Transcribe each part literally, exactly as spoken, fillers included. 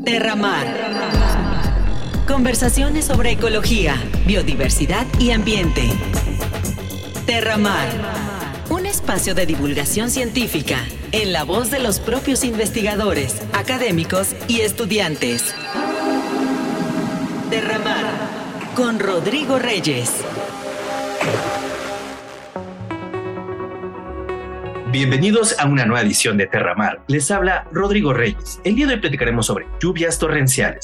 Terramar. Conversaciones sobre ecología, biodiversidad y ambiente. Terramar. Un espacio de divulgación científica en la voz de los propios investigadores, académicos y estudiantes. Terramar con Rodrigo Reyes. Bienvenidos a una nueva edición de Terramar. Les habla Rodrigo Reyes. El día de hoy platicaremos sobre lluvias torrenciales.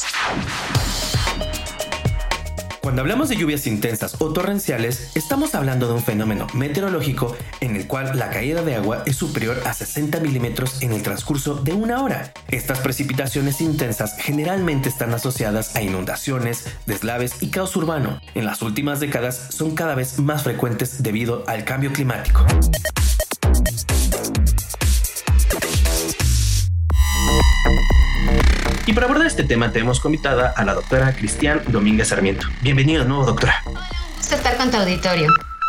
Cuando hablamos de lluvias intensas o torrenciales, estamos hablando de un fenómeno meteorológico en el cual la caída de agua es superior a sesenta milímetros en el transcurso de una hora. Estas precipitaciones intensas generalmente están asociadas a inundaciones, deslaves y caos urbano. En las últimas décadas son cada vez más frecuentes debido al cambio climático. Y para abordar este tema tenemos convidada a la doctora Cristian Domínguez Sarmiento. Bienvenida de nuevo, doctora. Gusto estar con tu auditorio.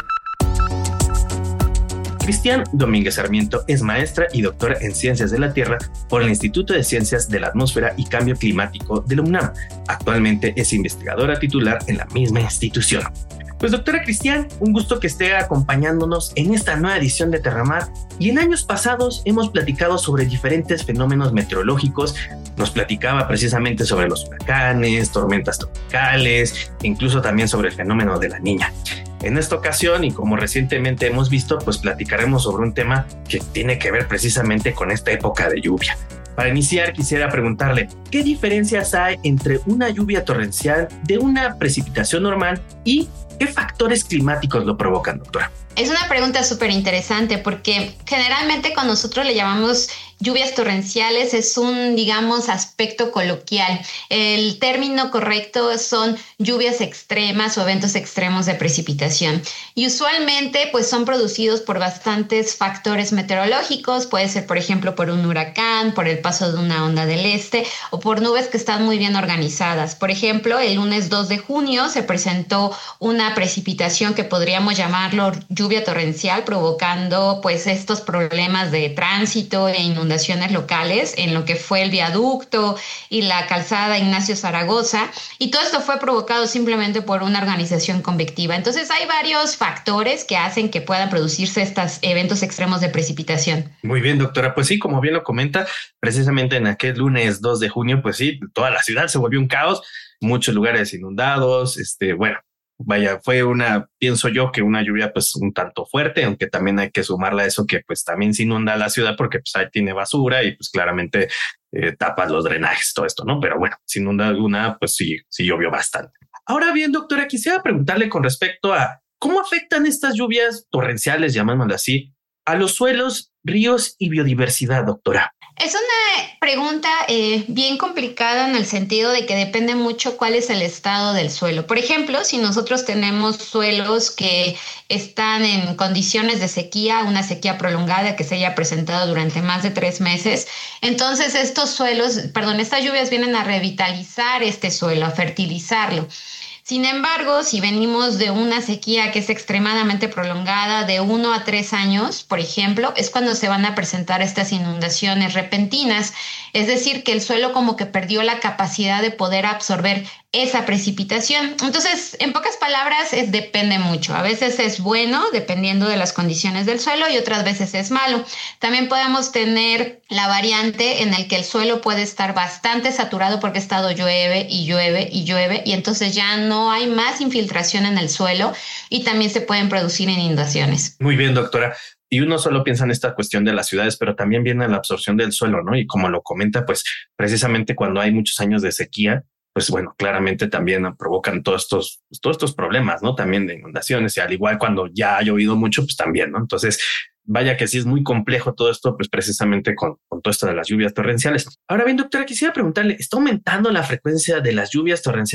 Cristian Domínguez Sarmiento es maestra y doctora en Ciencias de la Tierra por el Instituto de Ciencias de la Atmósfera y Cambio Climático de la UNAM. Actualmente es investigadora titular en la misma institución. Pues doctora Cristian, un gusto que esté acompañándonos en esta nueva edición de Terramar. Y en años pasados hemos platicado sobre diferentes fenómenos meteorológicos. Nos platicaba precisamente sobre los huracanes, tormentas tropicales, incluso también sobre el fenómeno de la Niña. En esta ocasión, y como recientemente hemos visto, pues platicaremos sobre un tema que tiene que ver precisamente con esta época de lluvia. Para iniciar, quisiera preguntarle, ¿qué diferencias hay entre una lluvia torrencial de una precipitación normal y qué factores climáticos lo provocan, doctora? Es una pregunta súper interesante porque generalmente cuando nosotros le llamamos lluvias torrenciales es un, digamos, aspecto coloquial. El término correcto son lluvias extremas o eventos extremos de precipitación. Y usualmente pues son producidos por bastantes factores meteorológicos. Puede ser, por ejemplo, por un huracán, por el paso de una onda del este o por nubes que están muy bien organizadas. Por ejemplo, el lunes dos de junio se presentó una precipitación que podríamos llamarlo lluvia torrencial, provocando pues estos problemas de tránsito e inundaciones locales en lo que fue el viaducto y la calzada Ignacio Zaragoza, y todo esto fue provocado simplemente por una organización convectiva. Entonces hay varios factores que hacen que puedan producirse estos eventos extremos de precipitación. Muy bien, doctora. Pues sí, como bien lo comenta, precisamente en aquel lunes dos de junio, pues sí, toda la ciudad se volvió un caos, muchos lugares inundados, este, bueno, Vaya, fue una, pienso yo que una lluvia pues un tanto fuerte, aunque también hay que sumarle a eso que pues también se inunda la ciudad porque pues ahí tiene basura y pues claramente eh, tapas los drenajes, todo esto, ¿no? Pero bueno, sin duda alguna pues sí, sí llovió bastante. Ahora bien, doctora, quisiera preguntarle con respecto a cómo afectan estas lluvias torrenciales, llamámoslo así, a los suelos, ríos y biodiversidad, doctora. Es una pregunta eh, bien complicada en el sentido de que depende mucho cuál es el estado del suelo. Por ejemplo, si nosotros tenemos suelos que están en condiciones de sequía, una sequía prolongada que se haya presentado durante más de tres meses, entonces estos suelos, perdón, estas lluvias vienen a revitalizar este suelo, a fertilizarlo. Sin embargo, si venimos de una sequía que es extremadamente prolongada, de uno a tres años, por ejemplo, es cuando se van a presentar estas inundaciones repentinas. Es decir, que el suelo como que perdió la capacidad de poder absorber esa precipitación. Entonces, en pocas palabras, es, depende mucho. A veces es bueno, dependiendo de las condiciones del suelo, y otras veces es malo. También podemos tener la variante en el que el suelo puede estar bastante saturado porque ha estado llueve y llueve y llueve, y entonces ya no No hay más infiltración en el suelo y también se pueden producir inundaciones. Muy bien, doctora. Y uno solo piensa en esta cuestión de las ciudades, pero también viene la absorción del suelo, ¿no? Y como lo comenta, pues precisamente cuando hay muchos años de sequía, pues bueno, claramente también provocan todos estos, todos estos problemas, ¿no? También de inundaciones, y al igual cuando ya ha llovido mucho, pues también, ¿no? Entonces, vaya que sí es muy complejo todo esto, pues precisamente con, con todo esto de las lluvias torrenciales. Ahora bien, doctora, quisiera preguntarle, ¿está aumentando la frecuencia de las lluvias torrenciales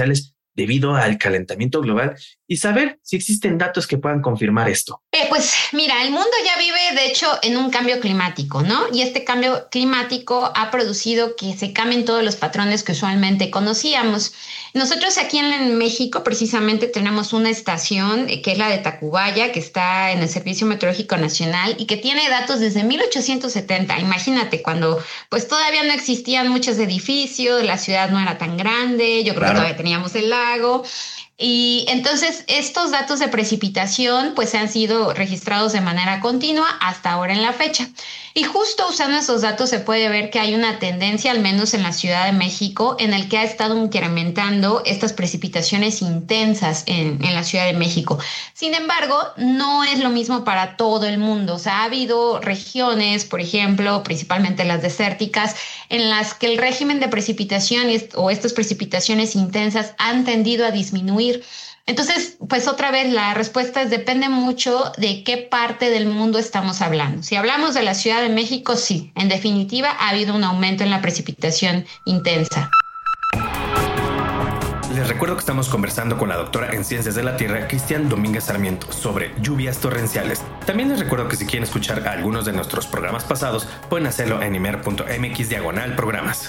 debido al calentamiento global y saber si existen datos que puedan confirmar esto. Eh, pues mira, el mundo ya vive de hecho en un cambio climático, ¿no? Y este cambio climático ha producido que se cambien todos los patrones que usualmente conocíamos. Nosotros aquí en México precisamente tenemos una estación eh, que es la de Tacubaya, que está en el Servicio Meteorológico Nacional y que tiene datos desde mil ochocientos setenta. Imagínate, cuando pues todavía no existían muchos edificios, la ciudad no era tan grande, yo creo claro. que todavía teníamos el lago. Y entonces estos datos de precipitación pues han sido registrados de manera continua hasta ahora en la fecha. Y justo usando esos datos se puede ver que hay una tendencia, al menos en la Ciudad de México, en el que ha estado incrementando estas precipitaciones intensas en, en la Ciudad de México. Sin embargo, no es lo mismo para todo el mundo. O sea, ha habido regiones, por ejemplo, principalmente las desérticas, en las que el régimen de precipitación o estas precipitaciones intensas han tendido a disminuir. Entonces, pues otra vez la respuesta es depende mucho de qué parte del mundo estamos hablando. Si hablamos de la Ciudad de México, sí, en definitiva ha habido un aumento en la precipitación intensa. Les recuerdo que estamos conversando con la doctora en Ciencias de la Tierra, Cristian Domínguez Sarmiento, sobre lluvias torrenciales. También les recuerdo que si quieren escuchar algunos de nuestros programas pasados, pueden hacerlo en imer punto mx diagonal programas.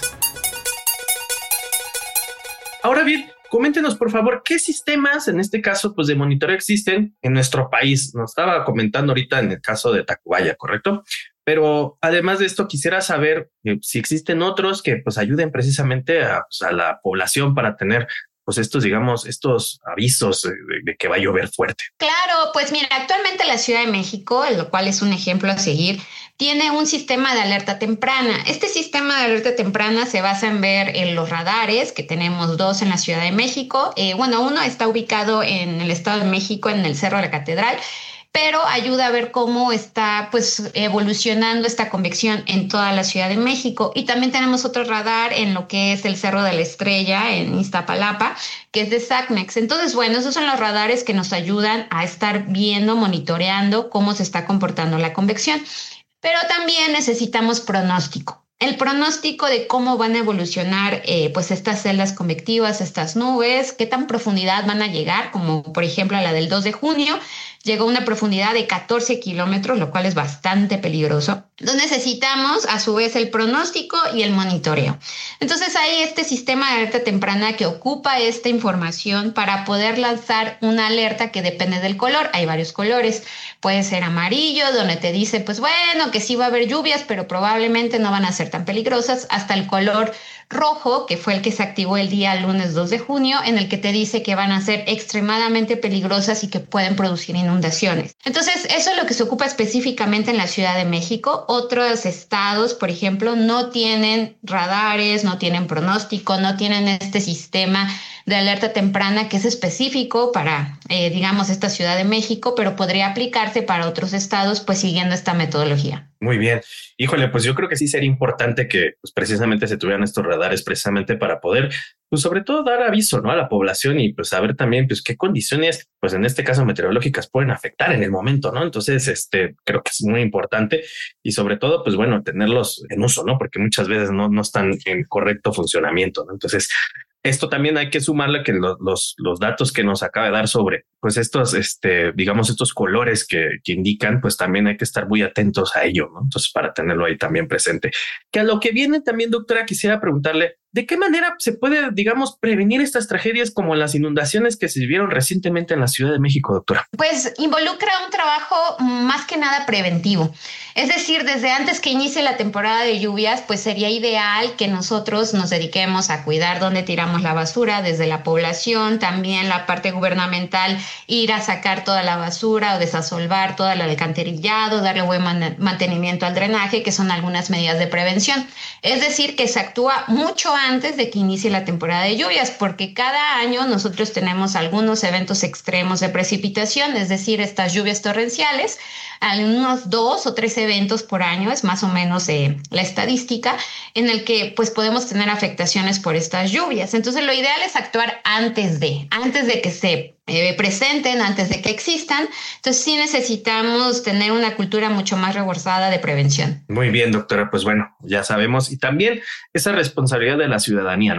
Ahora bien, coméntenos, por favor, ¿qué sistemas, en este caso, pues de monitoreo existen en nuestro país? Nos estaba comentando ahorita en el caso de Tacubaya, ¿correcto? Pero además de esto, quisiera saber eh, si existen otros que pues ayuden precisamente a, pues, a la población para tener pues estos, digamos, estos avisos de, de que va a llover fuerte. Claro, pues mira, actualmente la Ciudad de México, lo cual es un ejemplo a seguir, tiene un sistema de alerta temprana. Este sistema de alerta temprana se basa en ver en los radares, que tenemos dos en la Ciudad de México. Eh, bueno, uno está ubicado en el Estado de México, en el Cerro de la Catedral, pero ayuda a ver cómo está pues evolucionando esta convección en toda la Ciudad de México. Y también tenemos otro radar en lo que es el Cerro de la Estrella en Iztapalapa, que es de SACMEX. Entonces, bueno, esos son los radares que nos ayudan a estar viendo, monitoreando cómo se está comportando la convección. Pero también necesitamos pronóstico. El pronóstico de cómo van a evolucionar eh, pues estas celdas convectivas, estas nubes, qué tan profundidad van a llegar, como por ejemplo a la del dos de junio, llegó a una profundidad de catorce kilómetros, lo cual es bastante peligroso. Entonces necesitamos a su vez el pronóstico y el monitoreo. Entonces hay este sistema de alerta temprana que ocupa esta información para poder lanzar una alerta que depende del color. Hay varios colores. Puede ser amarillo, donde te dice, pues bueno, que sí va a haber lluvias, pero probablemente no van a ser tan peligrosas, hasta el color rojo, que fue el que se activó el día lunes dos de junio, en el que te dice que van a ser extremadamente peligrosas y que pueden producir inundaciones. Entonces, eso es lo que se ocupa específicamente en la Ciudad de México. Otros estados, por ejemplo, no tienen radares, no tienen pronóstico, no tienen este sistema de alerta temprana que es específico para, eh, digamos, esta Ciudad de México, pero podría aplicarse para otros estados, pues siguiendo esta metodología. Muy bien. Híjole, pues yo creo que sí sería importante que pues, precisamente se tuvieran estos radares precisamente para poder, pues sobre todo dar aviso, ¿no?, a la población y pues saber también pues qué condiciones, pues en este caso meteorológicas, pueden afectar en el momento, ¿no? Entonces, este, creo que es muy importante y sobre todo, pues bueno, tenerlos en uso, ¿no? Porque muchas veces no, no están en correcto funcionamiento, ¿no? Entonces, esto también hay que sumarle que los, los, los datos que nos acaba de dar sobre, pues estos, este, digamos, estos colores que, que indican, pues también hay que estar muy atentos a ello, ¿no? Entonces, para tenerlo ahí también presente. Que a lo que viene también, doctora, quisiera preguntarle, ¿de qué manera se puede, digamos, prevenir estas tragedias como las inundaciones que se vivieron recientemente en la Ciudad de México, doctora? Pues involucra un trabajo más que nada preventivo. Es decir, desde antes que inicie la temporada de lluvias, pues sería ideal que nosotros nos dediquemos a cuidar dónde tiramos la basura, desde la población, también la parte gubernamental, ir a sacar toda la basura o desasolvar todo el alcantarillado, darle buen man- mantenimiento al drenaje, que son algunas medidas de prevención. Es decir, que se actúa mucho antes de que inicie la temporada de lluvias, porque cada año nosotros tenemos algunos eventos extremos de precipitación, es decir, estas lluvias torrenciales, algunos dos o tres eventos por año, es más o menos eh, la estadística, en el que pues podemos tener afectaciones por estas lluvias. Entonces lo ideal es actuar antes de, antes de que se eh, presenten, antes de que existan. Entonces sí necesitamos tener una cultura mucho más reforzada de prevención. Muy bien, doctora, pues bueno, ya sabemos. Y también esa responsabilidad de la ciudadanía, ¿no?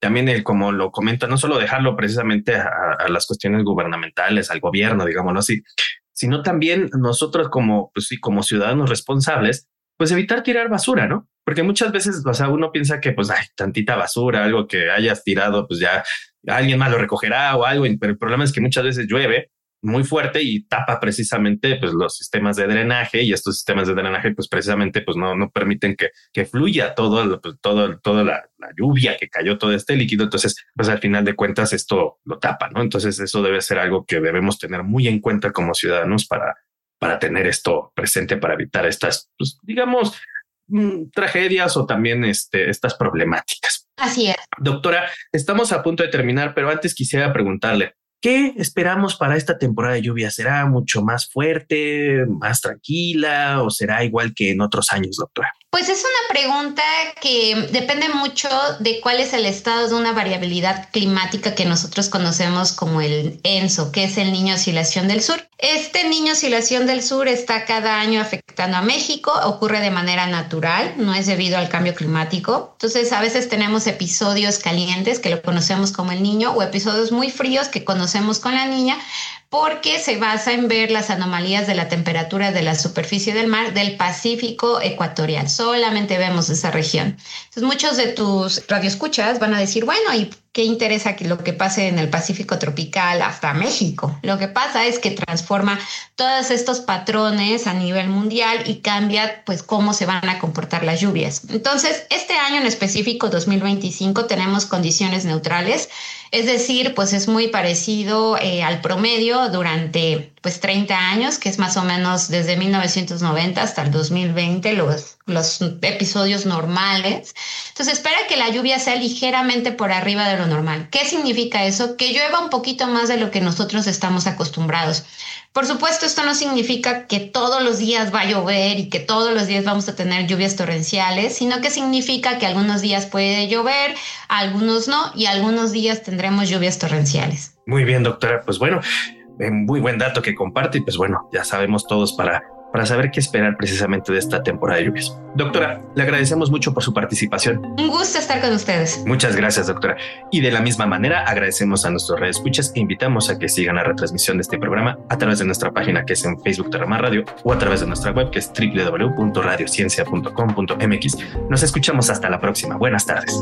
también el, como lo comenta, no solo dejarlo precisamente a, a las cuestiones gubernamentales, al gobierno, digámoslo así, sino también nosotros como, pues sí, como ciudadanos responsables, pues evitar tirar basura, ¿no? Porque muchas veces, o sea, uno piensa que pues hay tantita basura, algo que hayas tirado, pues ya alguien más lo recogerá o algo, pero el problema es que muchas veces llueve muy fuerte y tapa precisamente pues los sistemas de drenaje, y estos sistemas de drenaje pues precisamente pues no, no permiten que, que fluya todo, pues, todo, toda la, la lluvia que cayó, todo este líquido. Entonces pues al final de cuentas esto lo tapa, ¿no? Entonces eso debe ser algo que debemos tener muy en cuenta como ciudadanos para, para tener esto presente, para evitar estas, pues, digamos, mmm, tragedias o también este, estas problemáticas. Así es. Doctora, estamos a punto de terminar, pero antes quisiera preguntarle, ¿qué esperamos para esta temporada de lluvia? ¿Será mucho más fuerte, más tranquila o será igual que en otros años, doctora? Pues es una pregunta que depende mucho de cuál es el estado de una variabilidad climática que nosotros conocemos como el ENSO, que es el Niño Oscilación del Sur. Este Niño Oscilación del Sur está cada año afectando a México, ocurre de manera natural, no es debido al cambio climático. Entonces a veces tenemos episodios calientes que lo conocemos como el Niño, o episodios muy fríos que conocemos con la Niña, porque se basa en ver las anomalías de la temperatura de la superficie del mar del Pacífico ecuatorial. Solamente vemos esa región. Entonces muchos de tus radioescuchas van a decir, bueno, ¿y qué interesa que lo que pase en el Pacífico tropical hasta México? Lo que pasa es que transforma todos estos patrones a nivel mundial y cambia pues cómo se van a comportar las lluvias. Entonces, este año en específico, dos mil veinticinco, tenemos condiciones neutrales, es decir, pues es muy parecido eh, al promedio durante pues treinta años, que es más o menos desde mil novecientos noventa hasta el dos mil veinte, los, los episodios normales. Entonces espera que la lluvia sea ligeramente por arriba de lo normal. ¿Qué significa eso? Que llueva un poquito más de lo que nosotros estamos acostumbrados. Por supuesto, esto no significa que todos los días va a llover y que todos los días vamos a tener lluvias torrenciales, sino que significa que algunos días puede llover, algunos no, y algunos días tendremos lluvias torrenciales. Muy bien, doctora. Pues bueno, muy buen dato que comparte, y pues bueno, ya sabemos todos para, para saber qué esperar precisamente de esta temporada de lluvias. Doctora, le agradecemos mucho por su participación. Un gusto estar con ustedes. Muchas gracias, doctora. Y de la misma manera agradecemos a nuestros radioescuchas e invitamos a que sigan la retransmisión de este programa a través de nuestra página, que es en Facebook Terramar Radio, o a través de nuestra web, que es doble u doble u doble u punto radiociencia punto com punto m x. Nos escuchamos hasta la próxima. Buenas tardes.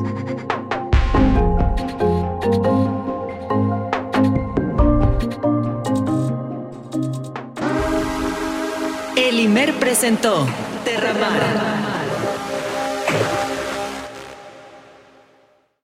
El I M E R presentó Terramar.